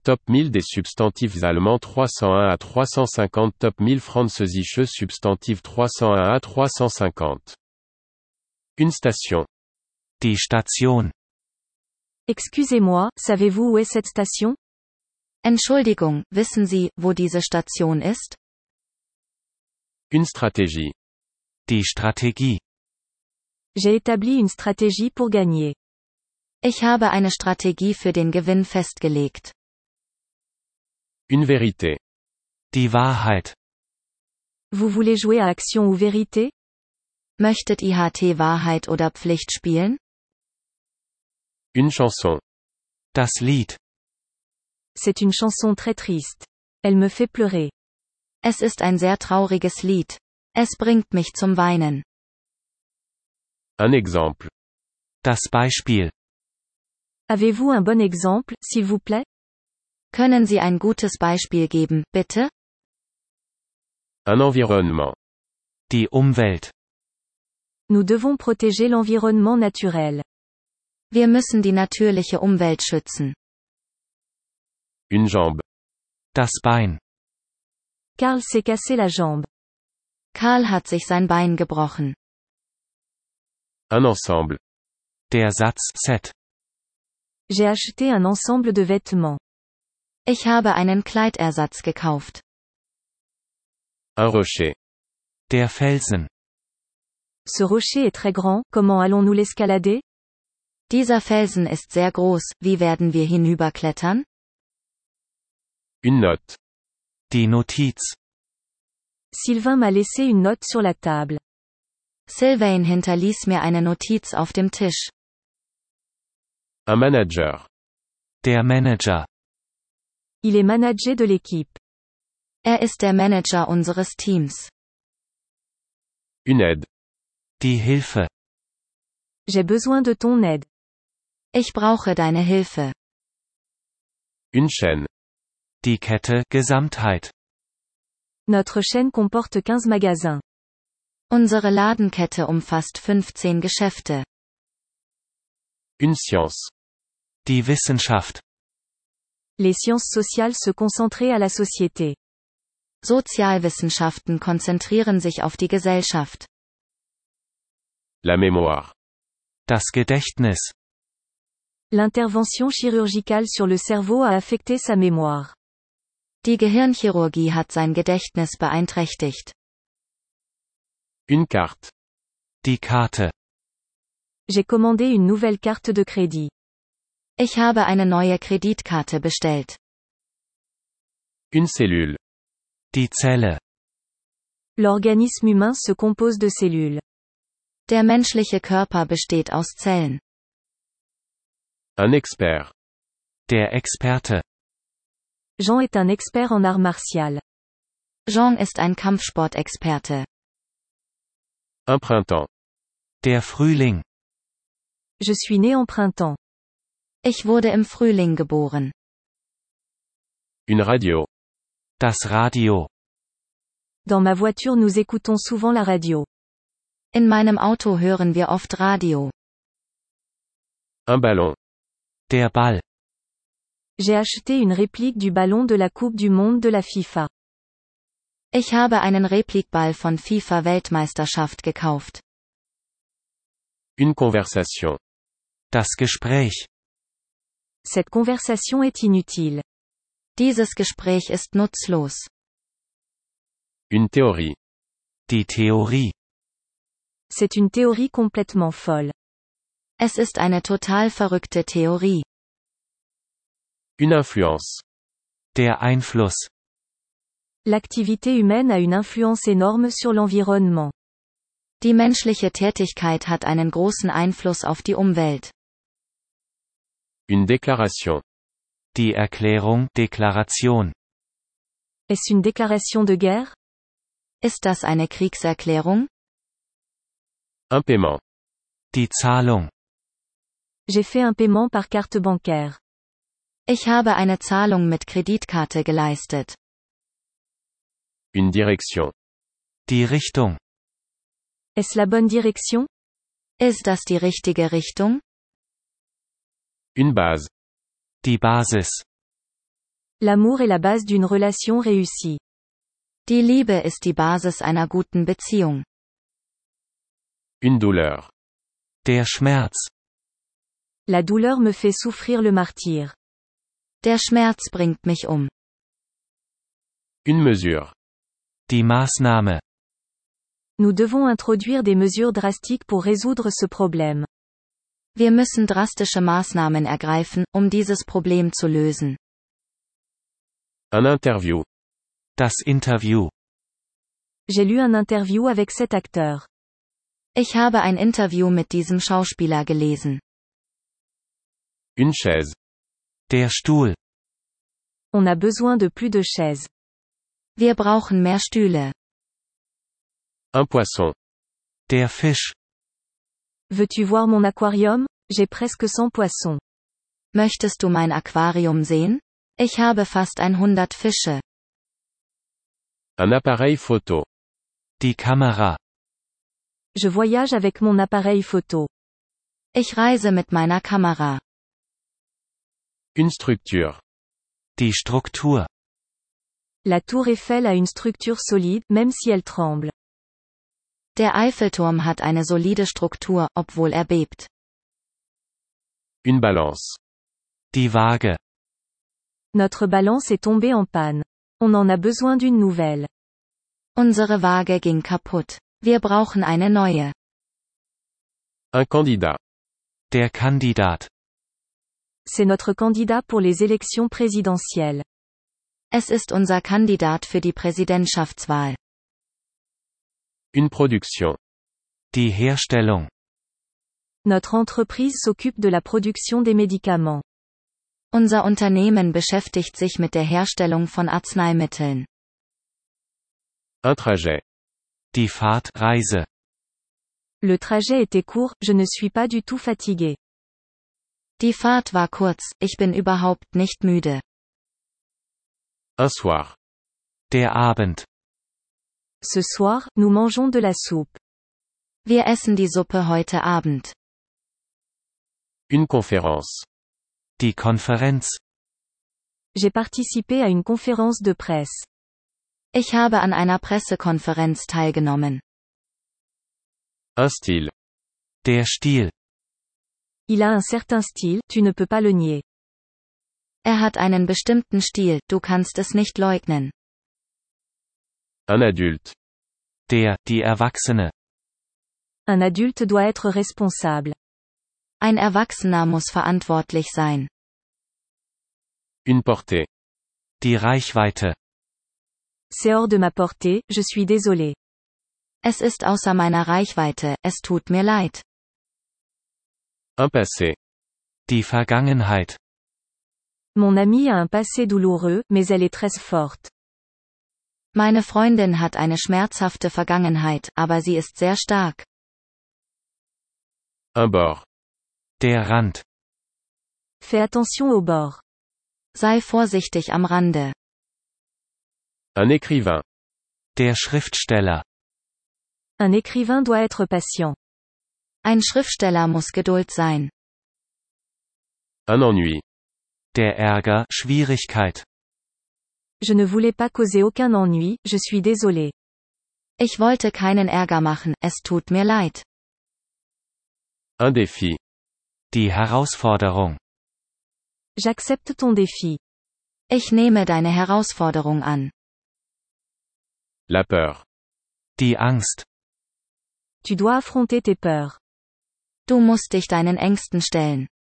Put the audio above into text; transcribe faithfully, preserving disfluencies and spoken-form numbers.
Top mille des substantifs allemands trois cent un à trois cent cinquante. Top mille französische Substantive trois cent un à trois cent cinquante. Une station. Die Station. Excusez-moi, savez-vous où est cette station? Entschuldigung, wissen Sie, wo diese Station ist? Une stratégie. Die Strategie. J'ai établi une stratégie pour gagner. Ich habe eine Strategie für den Gewinn festgelegt. Une vérité. Die Wahrheit. Vous voulez jouer à Action ou Vérité? Möchtet I H T Wahrheit oder Pflicht spielen? Une chanson. Das Lied. C'est une chanson très triste. Elle me fait pleurer. Es ist ein sehr trauriges Lied. Es bringt mich zum Weinen. Un exemple. Das Beispiel. Avez-vous un bon exemple, s'il vous plaît? Können Sie ein gutes Beispiel geben, bitte? Un environnement. Die Umwelt. Nous devons protéger l'environnement naturel. Wir müssen die natürliche Umwelt schützen. Une jambe. Das Bein. Karl s'est cassé la jambe. Karl hat sich sein Bein gebrochen. Un ensemble. Der Satz Set. J'ai acheté un ensemble de vêtements. Ich habe einen Kleidersatz gekauft. Un rocher. Der Felsen. Ce rocher est très grand, comment allons-nous l'escalader? Dieser Felsen ist sehr groß, wie werden wir hinüberklettern? Une note. Die Notiz. Sylvain m'a laissé une note sur la table. Sylvain hinterließ mir eine Notiz auf dem Tisch. Un manager. Der Manager. Il est manager de l'équipe. Er ist der Manager unseres Teams. Une aide. Die Hilfe. J'ai besoin de ton aide. Ich brauche deine Hilfe. Une chaîne. Die Kette Gesamtheit. Notre chaîne comporte quinze magasins. Unsere Ladenkette umfasst fünfzehn Geschäfte. Une science. Die Wissenschaft. Les sciences sociales se concentraient à la société. Sozialwissenschaften konzentrieren sich auf die Gesellschaft. La mémoire. Das Gedächtnis. L'intervention chirurgicale sur le cerveau a affecté sa mémoire. Die Gehirnchirurgie hat sein Gedächtnis beeinträchtigt. Une carte. Die Karte. J'ai commandé une nouvelle carte de crédit. Ich habe eine neue Kreditkarte bestellt. Une cellule. Die Zelle. L'organisme humain se compose de cellules. Der menschliche Körper besteht aus Zellen. Un expert. Der Experte. Jean est un expert en art martial. Jean ist ein Kampfsportexperte. Un printemps. Der Frühling. Je suis né en printemps. Ich wurde im Frühling geboren. Une radio. Das Radio. Dans ma voiture nous écoutons souvent la radio. In meinem Auto hören wir oft Radio. Un ballon. Der Ball. J'ai acheté une réplique du ballon de la Coupe du Monde de la FIFA. Ich habe einen Replikball von FIFA-Weltmeisterschaft gekauft. Une conversation. Das Gespräch. Cette conversation est inutile. Dieses Gespräch ist nutzlos. Une théorie. Die Theorie. C'est une théorie complètement folle. Es ist eine total verrückte Theorie. Une influence. Der Einfluss. L'activité humaine a une influence énorme sur l'environnement. Die menschliche Tätigkeit hat einen großen Einfluss auf die Umwelt. Une déclaration. Die Erklärung, Deklaration. Est-ce une déclaration de guerre? Ist das eine Kriegserklärung? Un paiement. Die Zahlung. J'ai fait un paiement par carte bancaire. Ich habe eine Zahlung mit Kreditkarte geleistet. Une direction. Die Richtung. Est-ce la bonne direction? Ist das die richtige Richtung? Une base. Die Basis. L'amour est la base d'une relation réussie. Die Liebe ist die Basis einer guten Beziehung. Une douleur. Der Schmerz. La douleur me fait souffrir le martyre. Der Schmerz bringt mich um. Une mesure. Die Maßnahme. Nous devons introduire des mesures drastiques pour résoudre ce problème. Wir müssen drastische Maßnahmen ergreifen, um dieses Problem zu lösen. Un interview. Das Interview. J'ai lu un interview avec cet acteur. Ich habe ein Interview mit diesem Schauspieler gelesen. Une chaise. Der Stuhl. On a besoin de plus de chaises. Wir brauchen mehr Stühle. Un poisson. Der Fisch. Veux-tu voir mon aquarium? J'ai presque cent poissons. Möchtest du mein Aquarium sehen? Ich habe fast hundert Fische. Un appareil photo. Die Kamera. Je voyage avec mon appareil photo. Ich reise mit meiner Kamera. Une structure. Die Struktur. La tour Eiffel a une structure solide, même si elle tremble. Der Eiffelturm hat eine solide Struktur, obwohl er bebt. Une balance. Die Waage. Notre balance est tombée en panne. On en a besoin d'une nouvelle. Unsere Waage ging kaputt. Wir brauchen eine neue. Un candidat. Der Kandidat. C'est notre candidat pour les élections présidentielles. Es ist unser Kandidat für die Präsidentschaftswahl. Une production. Die Herstellung. Notre entreprise s'occupe de la production des médicaments. Unser Unternehmen beschäftigt sich mit der Herstellung von Arzneimitteln. Un trajet. Die Fahrtreise. Le trajet était court, je ne suis pas du tout fatigué. Die Fahrt war kurz, ich bin überhaupt nicht müde. Un soir. Der Abend. Ce soir, nous mangeons de la soupe. Wir essen die Suppe heute Abend. Une conférence. Die Konferenz. J'ai participé à une conférence de presse. Ich habe an einer Pressekonferenz teilgenommen. Un style. Der Stil. Il a un certain style, tu ne peux pas le nier. Er hat einen bestimmten Stil, du kannst es nicht leugnen. Un adulte. Der, die Erwachsene. Un adulte doit être responsable. Ein Erwachsener muss verantwortlich sein. Une portée. Die Reichweite. C'est hors de ma portée, je suis désolé. Es ist außer meiner Reichweite, es tut mir leid. Un passé. Die Vergangenheit. Mon amie a un passé douloureux, mais elle est très forte. Meine Freundin hat eine schmerzhafte Vergangenheit, aber sie ist sehr stark. Un bord. Der Rand. Fais attention au bord. Sei vorsichtig am Rande. Un écrivain. Der Schriftsteller. Un écrivain doit être patient. Ein Schriftsteller muss Geduld sein. Un ennui. Der Ärger, Schwierigkeit. Je ne voulais pas causer aucun ennui, je suis désolé. Ich wollte keinen Ärger machen, es tut mir leid. Un défi. Die Herausforderung. J'accepte ton défi. Ich nehme deine Herausforderung an. La peur. Die Angst. Tu dois affronter tes peurs. Du musst dich deinen Ängsten stellen.